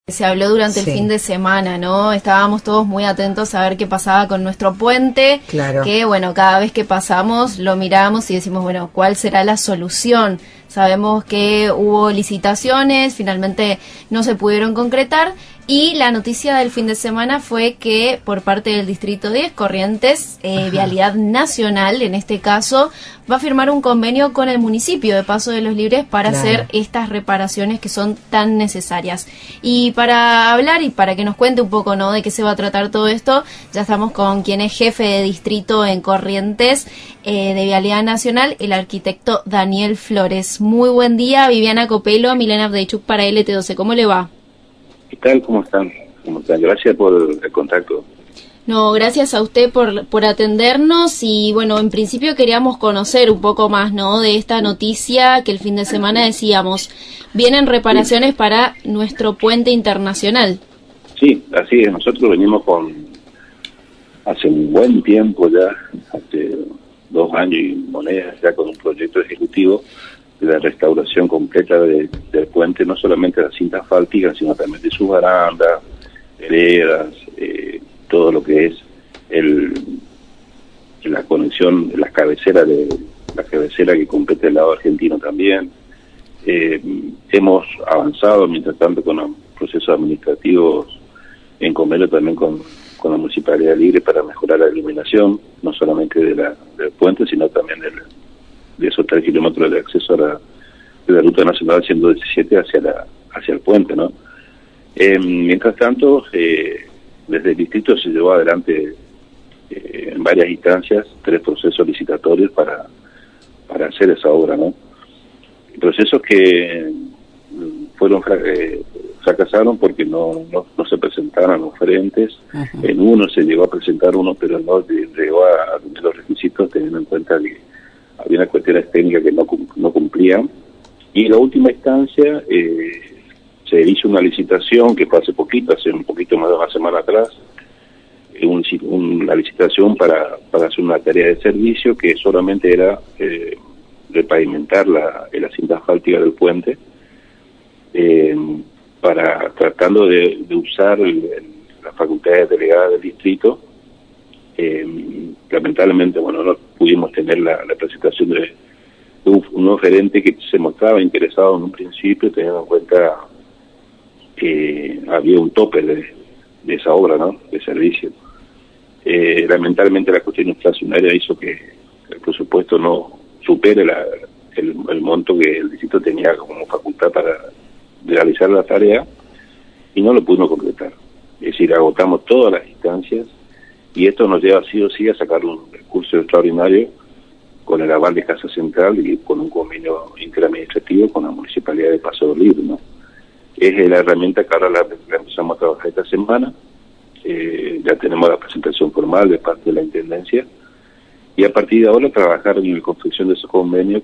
Se habló durante el fin de semana, ¿no? Estábamos todos muy atentos a ver qué pasaba con nuestro puente. Claro. Que, bueno, cada vez que pasamos lo miramos y decimos, bueno, ¿cuál será la solución? Sabemos que hubo licitaciones, finalmente no se pudieron concretar. Y la noticia del fin de semana fue que por parte del Distrito 10, Corrientes, Vialidad Nacional, en este caso, va a firmar un convenio con el municipio de Paso de los Libres para hacer estas reparaciones que son tan necesarias. Y para hablar y para que nos cuente un poco, ¿no?, de qué se va a tratar todo esto, ya estamos con quien es jefe de distrito en Corrientes de Vialidad Nacional, el arquitecto Daniel Flores. Muy buen día, Viviana Copelo, Milena Avdeichuk para LT12. ¿Cómo le va? ¿Qué tal? ¿Cómo están? Gracias por el contacto. No, gracias a usted por atendernos y, bueno, en principio queríamos conocer un poco más, ¿no?, de esta noticia que el fin de semana decíamos, vienen reparaciones para nuestro puente internacional. Sí, así es. Nosotros venimos hace un buen tiempo ya, hace 2 años y monedas, ya con un proyecto ejecutivo de la restauración completa del puente, no solamente de la cinta asfáltica, sino también de sus barandas, veredas, todo lo que es la conexión, la cabecera que compete el lado argentino también. Hemos avanzado, mientras tanto, con los procesos administrativos en convenio también con la Municipalidad Libre para mejorar la iluminación, no solamente del puente, sino también de esos 3 kilómetros de acceso de la Ruta Nacional 117 hacia el puente, ¿no? Mientras tanto, desde el distrito se llevó adelante en varias instancias 3 procesos licitatorios para hacer esa obra, ¿no? Procesos que fracasaron porque no se presentaron oferentes. En uno se llegó a presentar uno, pero no llegó a cumplir los requisitos, teniendo en cuenta que había unas cuestiones técnicas que no cumplían. Y en la última instancia se hizo una licitación que fue hace un poquito más de una semana atrás, una licitación para hacer una tarea de servicio que solamente era repavimentar la cinta asfáltica del puente, tratando de usar las facultades delegadas del distrito. Lamentablemente, bueno, no pudimos tener la presentación de un oferente que se mostraba interesado en un principio, teniendo en cuenta que había un tope de esa obra, ¿no?, de servicio. Lamentablemente la cuestión inflacionaria hizo que el presupuesto no supere el monto que el distrito tenía como facultad para realizar la tarea, y no lo pudimos concretar. Es decir, agotamos todas las instancias, y esto nos lleva sí o sí a sacar un recurso extraordinario con el aval de Casa Central y con un convenio interadministrativo con la Municipalidad de Paso de los Libres, ¿no? Es la herramienta que ahora la empezamos a trabajar esta semana. Ya tenemos la presentación formal de parte de la Intendencia, y a partir de ahora trabajar en la construcción de ese convenio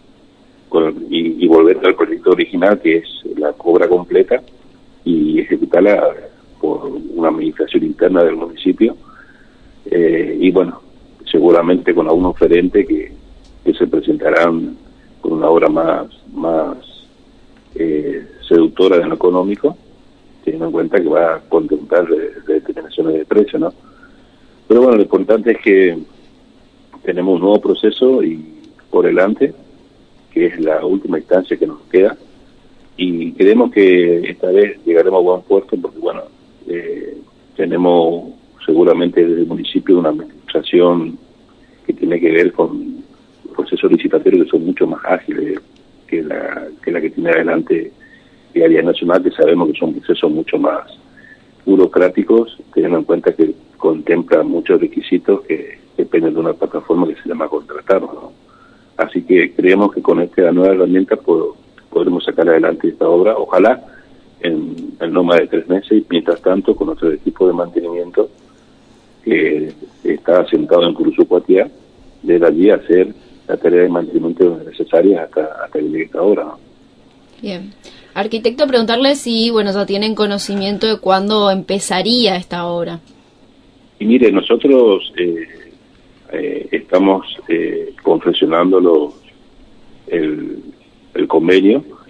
y volver al proyecto original, que es la obra completa, y ejecutarla por una administración interna del municipio. Y bueno, seguramente con algún oferente que se presentarán con una obra más seductora en lo económico, teniendo en cuenta que va a contemplar determinaciones de precio, ¿no? Pero bueno, lo importante es que tenemos un nuevo proceso y por delante, que es la última instancia que nos queda, y creemos que esta vez llegaremos a buen puerto, porque bueno, tenemos seguramente desde el municipio una administración que tiene que ver con procesos licitatorios que son mucho más ágiles que la que tiene adelante Vialidad Nacional, que sabemos que son procesos mucho más burocráticos, teniendo en cuenta que contempla muchos requisitos que dependen de una plataforma que se llama contratar, ¿no? Así que creemos que con esta nueva herramienta podremos sacar adelante esta obra, ojalá en no más de 3 meses, y mientras tanto con nuestro equipo de mantenimiento que está asentado en Curuzucuatiá, desde allí hacer la tarea de mantenimiento necesaria hasta que llegue esta hora, ¿no? Bien. Arquitecto, preguntarle si, bueno, ya tienen conocimiento de cuándo empezaría esta obra. Y mire, nosotros estamos confeccionando el convenio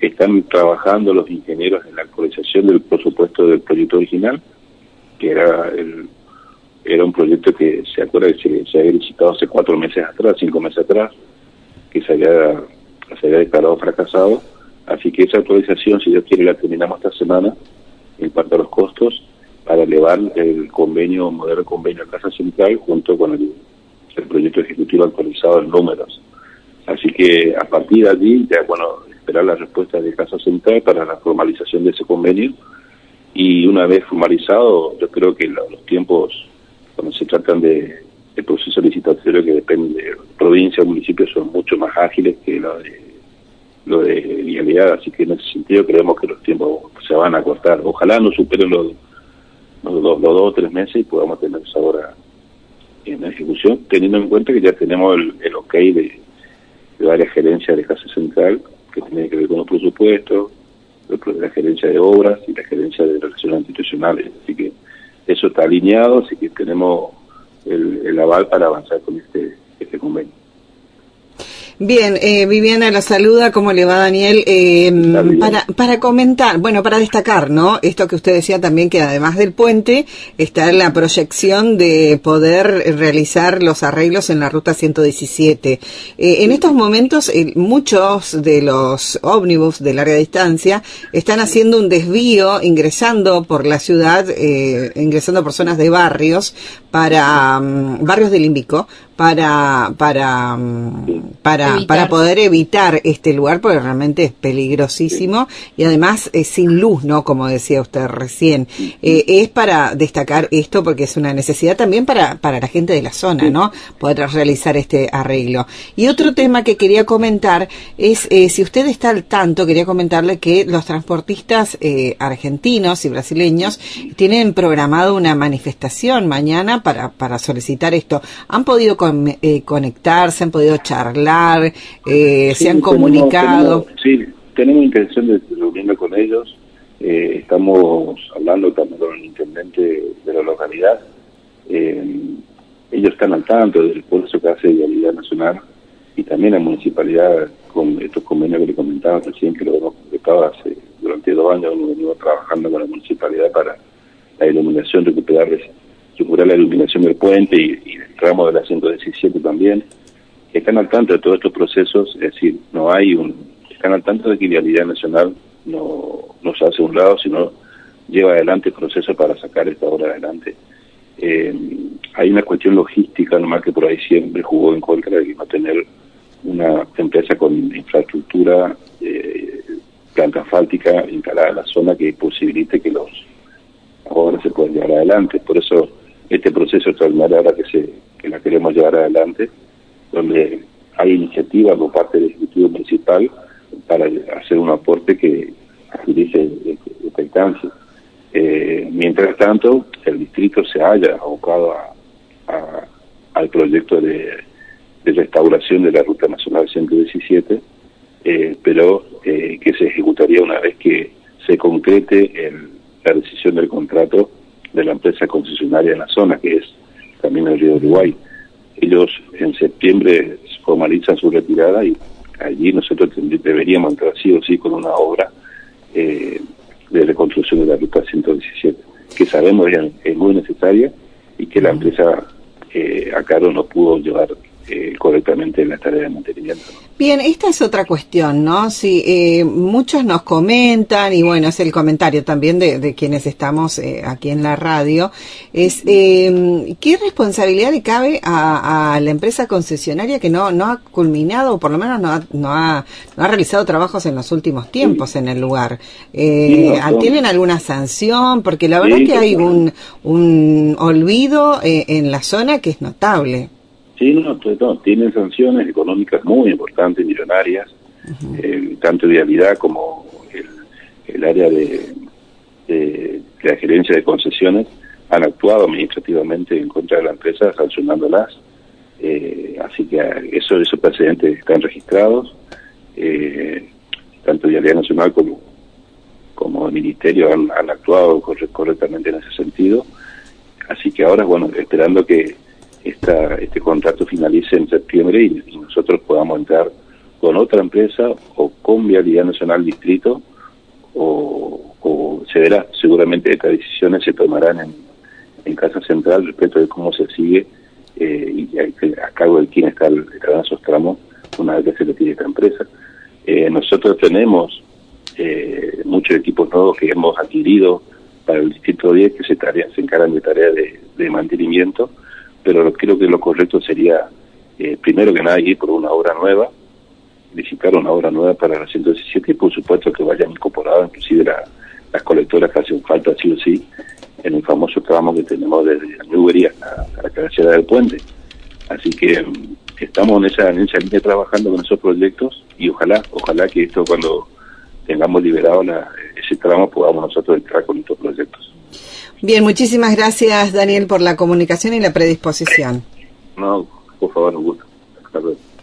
están trabajando los ingenieros en la actualización del presupuesto del proyecto original, que era un proyecto que se acuerda que se había licitado hace 4 meses atrás, 5 meses atrás, que se había declarado fracasado. Así que esa actualización, si Dios quiere, la terminamos esta semana en cuanto a los costos, para elevar el convenio, modelo de convenio a Casa Central, junto con el proyecto ejecutivo actualizado en números. Así que a partir de allí, ya esperar la respuesta de Casa Central para la formalización de ese convenio, y una vez formalizado, yo creo que los tiempos, cuando se tratan de proceso licitatorio que depende de provincia o municipio, son mucho más ágiles que lo de vialidad, así que en ese sentido creemos que los tiempos se van a cortar. Ojalá no superen los 2 o 3 meses y podamos tener eso ahora en ejecución, teniendo en cuenta que ya tenemos el ok de varias gerencias de Casa Central, que tiene que ver con los presupuestos, la gerencia de obras y la gerencia de relaciones institucionales. Así que eso está alineado, así que tenemos el aval para avanzar con este convenio. Bien, Viviana la saluda, ¿cómo le va, Daniel? Para comentar, para destacar, ¿no? Esto que usted decía también, que además del puente está la proyección de poder realizar los arreglos en la ruta 117. En estos momentos, muchos de los ómnibus de larga distancia están haciendo un desvío, ingresando por la ciudad, ingresando por zonas de barrios, para barrios del Invico, para poder evitar este lugar, porque realmente es peligrosísimo, y además sin luz, ¿no? Como decía usted recién. Es para destacar esto, porque es una necesidad también para la gente de la zona, ¿no? Poder realizar este arreglo. Y otro tema que quería comentar es, si usted está al tanto, quería comentarle que los transportistas argentinos y brasileños tienen programado una manifestación mañana para solicitar esto. ¿Han podido conectarse, han podido charlar, se han comunicado? Tenemos intención de reunirnos con ellos. Estamos hablando también con el intendente de la localidad. Ellos están al tanto del esfuerzo que hace Vialidad Nacional y también la municipalidad, con estos convenios que le comentaba recién, que lo hemos completado durante 2 años. Hemos venido trabajando con la municipalidad para la iluminación, recuperar la iluminación del puente y el tramo de la 117 también. Están al tanto de todos estos procesos, es decir, están al tanto de que Vialidad Nacional no se hace a un lado, sino lleva adelante el proceso para sacar esta obra adelante. Hay una cuestión logística nomás que por ahí siempre jugó en contra de no tener una empresa con infraestructura, planta asfáltica instalada en la zona que posibilite que las obras se puedan llevar adelante. Por eso este proceso extraordinario ahora que la queremos llevar adelante, donde hay iniciativa por parte del Ejecutivo Municipal para hacer un aporte que agilice esta instancia. Mientras tanto, el distrito se haya abocado al proyecto de restauración de la Ruta Nacional 117, pero que se ejecutaría una vez que se concrete la decisión del contrato de la empresa concesionaria en la zona, que es también el Río Uruguay. Ellos en septiembre formalizan su retirada y allí nosotros deberíamos entrar sí o sí con una obra de reconstrucción de la ruta 117, que sabemos es muy necesaria y que la empresa acá no pudo llevar correctamente en la tarea de mantenimiento. Bien, esta es otra cuestión, ¿no? Sí, muchos nos comentan, y bueno, es el comentario también de quienes estamos aquí en la radio, es ¿qué responsabilidad le cabe a la empresa concesionaria que no ha culminado, o por lo menos no ha realizado trabajos en los últimos tiempos en el lugar? ¿Tienen alguna sanción? Porque la verdad que hay un olvido en la zona que es notable. Sí, tienen sanciones económicas muy importantes, millonarias, tanto Vialidad como el área de la gerencia de concesiones han actuado administrativamente en contra de la empresa, sancionándolas. Así que esos precedentes están registrados. Tanto Vialidad Nacional como el Ministerio han actuado correctamente en ese sentido. Así que ahora, esperando que este contrato finalice en septiembre y nosotros podamos entrar con otra empresa o con Vialidad Nacional Distrito, o se verá. Seguramente estas decisiones se tomarán en Casa Central respecto de cómo se sigue y a cargo de quién estarán esos tramos una vez que se le tiene esta empresa. Nosotros tenemos muchos equipos nuevos que hemos adquirido para el Distrito 10 que se encargan de tareas de mantenimiento, pero creo que lo correcto sería, primero que nada, ir por una obra nueva, licitar una obra nueva para la 117 y por supuesto que vayan incorporadas inclusive las colectoras que hacen falta sí o sí en el famoso tramo que tenemos desde Newbery hasta la cabecera del puente. Así que estamos en esa línea trabajando con esos proyectos y ojalá que esto, cuando tengamos liberado ese tramo, podamos nosotros entrar con estos proyectos. Bien, muchísimas gracias, Daniel, por la comunicación y la predisposición. No, por favor, un gusto. Hasta luego.